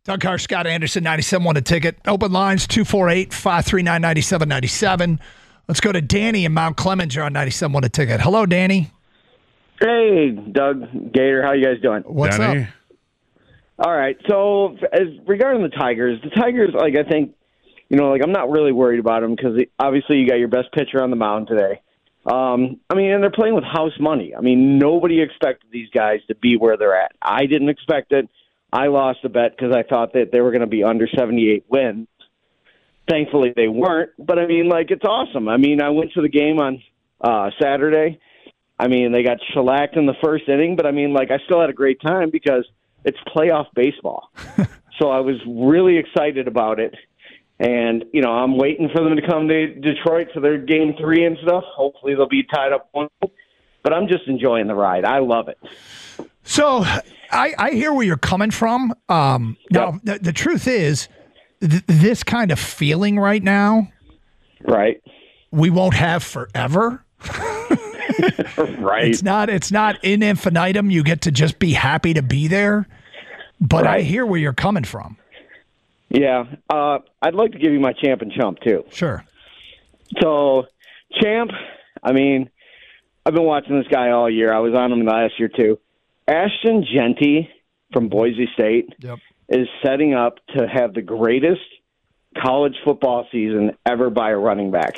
Doug Carr, Scott Anderson, 97.1 a ticket. Open lines, 248-539-9797. Let's go to Danny in Mount Clemens. You're on 97.1 a ticket. Hello, Danny. Hey, Doug, Gator, how you guys doing? What's Danny? up? All right, so as regarding the Tigers, like, I think, I'm not really worried about them because obviously you got your best pitcher on the mound today. And they're playing with house money. I mean, nobody expected these guys to be where they're at. I didn't expect it. I lost a bet because I thought that they were going to be under 78 wins. Thankfully, they weren't. But, it's awesome. I went to the game on Saturday. They got shellacked in the first inning, but, I still had a great time because it's playoff baseball. So I was really excited about it. And, I'm waiting for them to come to Detroit for their game 3 and stuff. Hopefully they'll be tied up 1. But I'm just enjoying the ride. I love it. So I hear where you're coming from. Now, the truth is, this kind of feeling right now, Right. we won't have forever. Right. It's not in infinitum. You get to just be happy to be there. But I Right. hear where you're coming from. Yeah. I'd like to give you my champ and chump, too. Sure. So, champ, I've been watching this guy all year. I was on him last year, too. Ashton Genty from Boise State is setting up to have the greatest college football season ever by a running back.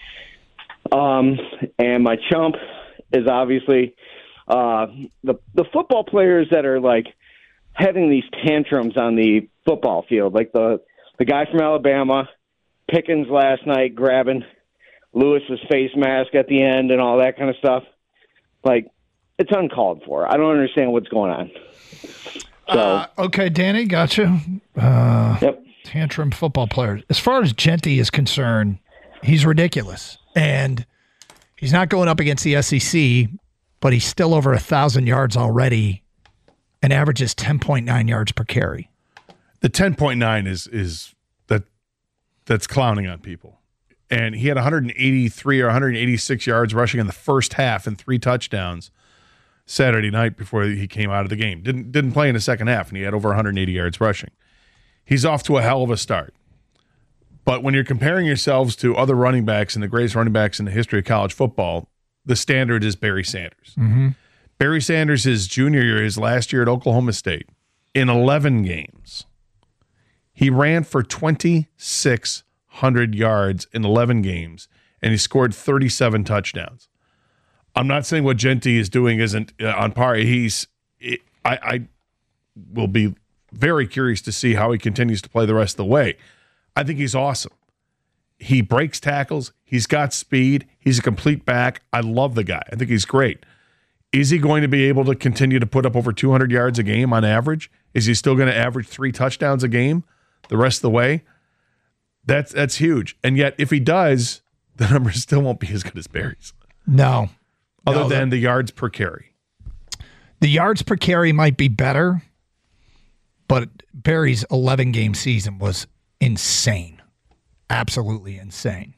And my chump is obviously the football players that are, having these tantrums on the football field. Like the guy from Alabama, Pickens last night, grabbing Lewis's face mask at the end and all that kind of stuff. It's uncalled for. I don't understand what's going on. So, Okay, Danny, gotcha. yep. Tantrum football players. As far as Genty is concerned, he's ridiculous. And he's not going up against the SEC, but he's still over 1,000 yards already and averages 10.9 yards per carry. The 10.9 is that's clowning on people. And he had 183 or 186 yards rushing in the first half and 3 touchdowns Saturday night before he came out of the game. Didn't play in the second half, and he had over 180 yards rushing. He's off to a hell of a start. But when you're comparing yourselves to other running backs and the greatest running backs in the history of college football, the standard is Barry Sanders. Mm-hmm. Barry Sanders, his junior year, his last year at Oklahoma State, in 11 games, he ran for 2,600 yards in 11 games, and he scored 37 touchdowns. I'm not saying what Genty is doing isn't on par. I will be very curious to see how he continues to play the rest of the way. I think he's awesome. He breaks tackles. He's got speed. He's a complete back. I love the guy. I think he's great. Is he going to be able to continue to put up over 200 yards a game on average? Is he still going to average 3 touchdowns a game the rest of the way? That's huge. And yet, if he does, the numbers still won't be as good as Barry's. No. Other than the yards per carry. The yards per carry might be better, but Barry's 11-game season was insane. Absolutely insane.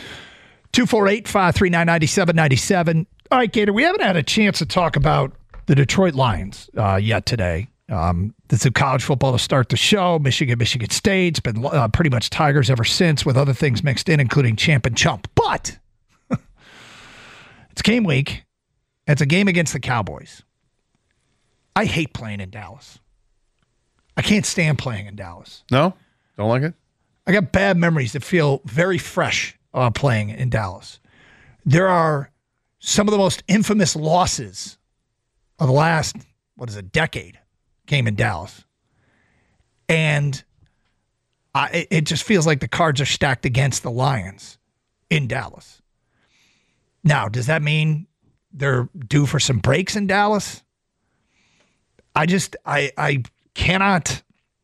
248-539-9797. All right, Gator, we haven't had a chance to talk about the Detroit Lions yet today. This is college football to start the show. Michigan State. It's been pretty much Tigers ever since, with other things mixed in, including champ and chump. But it's game week. It's a game against the Cowboys. I hate playing in Dallas. I can't stand playing in Dallas. No? Don't like it? I got bad memories that feel very fresh playing in Dallas. There are some of the most infamous losses of the last, decade came in Dallas. And it just feels like the cards are stacked against the Lions in Dallas. Now, does that mean they're due for some breaks in Dallas? I cannot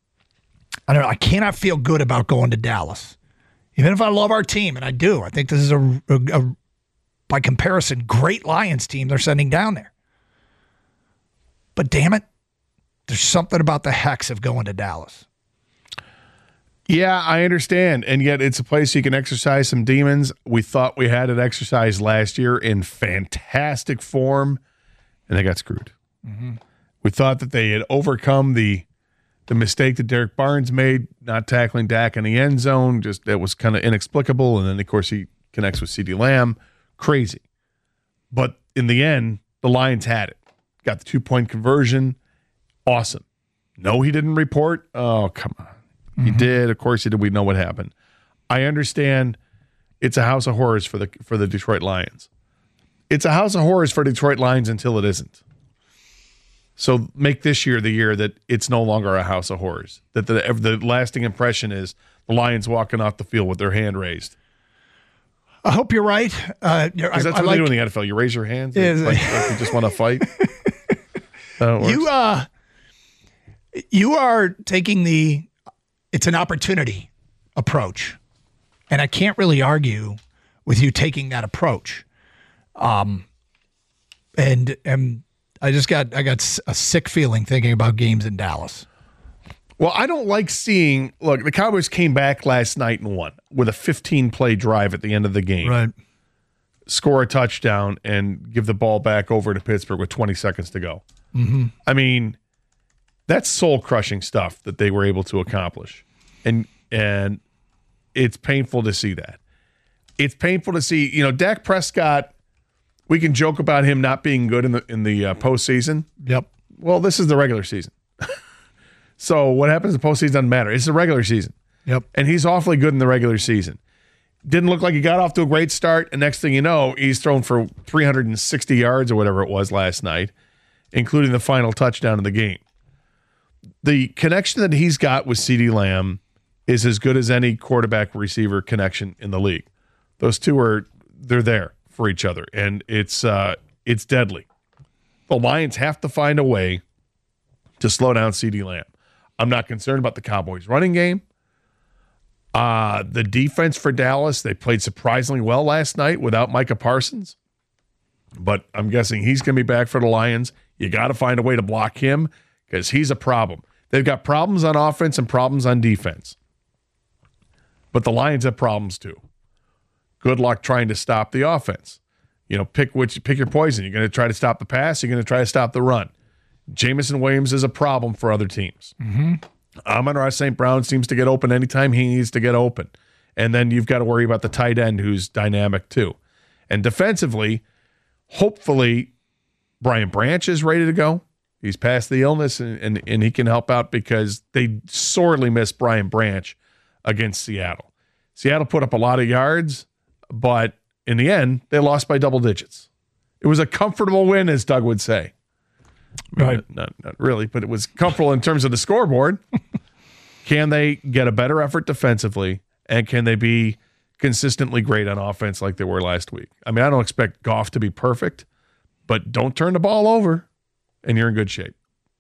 feel good about going to Dallas. Even if I love our team, and I do. I think this is a by comparison, great Lions team they're sending down there. But damn it, there's something about the hex of going to Dallas. Yeah, I understand. And yet it's a place you can exercise some demons. We thought we had it exercised last year in fantastic form, and they got screwed. Mm-hmm. We thought that they had overcome the The mistake that Derek Barnes made, not tackling Dak in the end zone, just that was kind of inexplicable. And then, of course, he connects with CeeDee Lamb. Crazy. But in the end, the Lions had it. Got the 2-point conversion. Awesome. No, he didn't report. Oh, come on. He did. Of course he did. We know what happened. I understand it's a house of horrors for the Detroit Lions. It's a house of horrors for Detroit Lions until it isn't. So make this year the year that it's no longer a house of horrors. That the lasting impression is the Lions walking off the field with their hand raised. I hope you're right. Because that's what they do in the NFL. You raise your hands like you just want to fight. You are taking it's an opportunity approach. And I can't really argue with you taking that approach. And I got a sick feeling thinking about games in Dallas. Well, I don't like seeing. Look, the Cowboys came back last night and won with a 15-play drive at the end of the game. Right. Score a touchdown and give the ball back over to Pittsburgh with 20 seconds to go. Mm-hmm. I mean, that's soul-crushing stuff that they were able to accomplish, and it's painful to see that. It's painful to see. Dak Prescott. We can joke about him not being good in the postseason. Yep. Well, this is the regular season. So what happens in the postseason doesn't matter. It's the regular season. Yep. And he's awfully good in the regular season. Didn't look like he got off to a great start. And next thing you know, he's thrown for 360 yards or whatever it was last night, including the final touchdown of the game. The connection that he's got with CeeDee Lamb is as good as any quarterback receiver connection in the league. Those two they're there for each other, and it's deadly. The Lions have to find a way to slow down CeeDee Lamb. I'm not concerned about the Cowboys' running game. The defense for Dallas, they played surprisingly well last night without Micah Parsons, but I'm guessing he's going to be back for the Lions. You got to find a way to block him because he's a problem. They've got problems on offense and problems on defense, but the Lions have problems too. Good luck trying to stop the offense. Pick your poison. You're going to try to stop the pass. You're going to try to stop the run. Jamison Williams is a problem for other teams. Mm-hmm. Amon-Ra St. Brown seems to get open anytime he needs to get open. And then you've got to worry about the tight end who's dynamic too. And defensively, hopefully, Brian Branch is ready to go. He's past the illness and he can help out because they sorely missed Brian Branch against Seattle. Seattle put up a lot of yards, but in the end, they lost by double digits. It was a comfortable win, as Doug would say. Right. Not really, but it was comfortable in terms of the scoreboard. Can they get a better effort defensively, and can they be consistently great on offense like they were last week? I mean, I don't expect Goff to be perfect, but don't turn the ball over, and you're in good shape.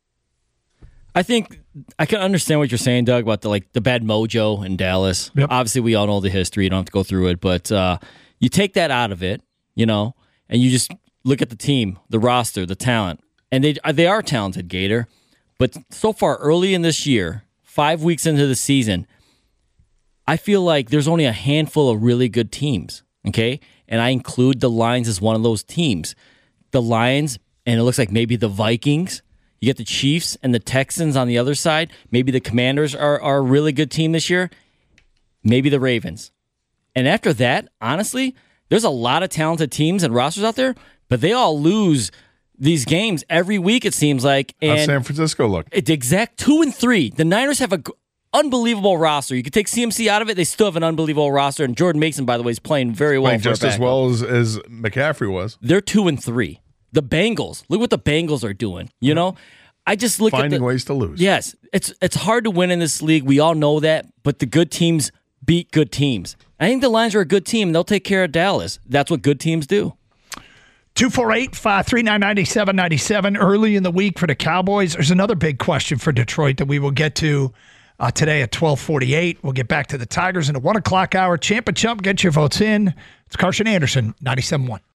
I think I can understand what you're saying, Doug, about the bad mojo in Dallas. Yep. Obviously, we all know the history. You don't have to go through it, but you take that out of it, and you just look at the team, the roster, the talent. And they are talented, Gator. But so far, early in this year, 5 weeks into the season, I feel like there's only a handful of really good teams, okay? And I include the Lions as one of those teams. The Lions, and it looks like maybe the Vikings. You get the Chiefs and the Texans on the other side. Maybe the Commanders are a really good team this year. Maybe the Ravens. And after that, honestly, there's a lot of talented teams and rosters out there, but they all lose these games every week, it seems like. And how's San Francisco look? The exact 2-3. The Niners have an unbelievable roster. You could take CMC out of it, they still have an unbelievable roster. And Jordan Mason, by the way, is playing very well. Playing just as well as McCaffrey was. They're 2-3. The Bengals, look what the Bengals are doing. I just look finding at ways to lose. Yes, it's hard to win in this league. We all know that, but the good teams beat good teams. I think the Lions are a good team, and they'll take care of Dallas. That's what good teams do. 248-539-9797 early in the week for the Cowboys. There's another big question for Detroit that we will get to today at 12:48. We'll get back to the Tigers in the 1 o'clock hour. Champ and Chump, get your votes in. It's Carson Anderson, 97.1.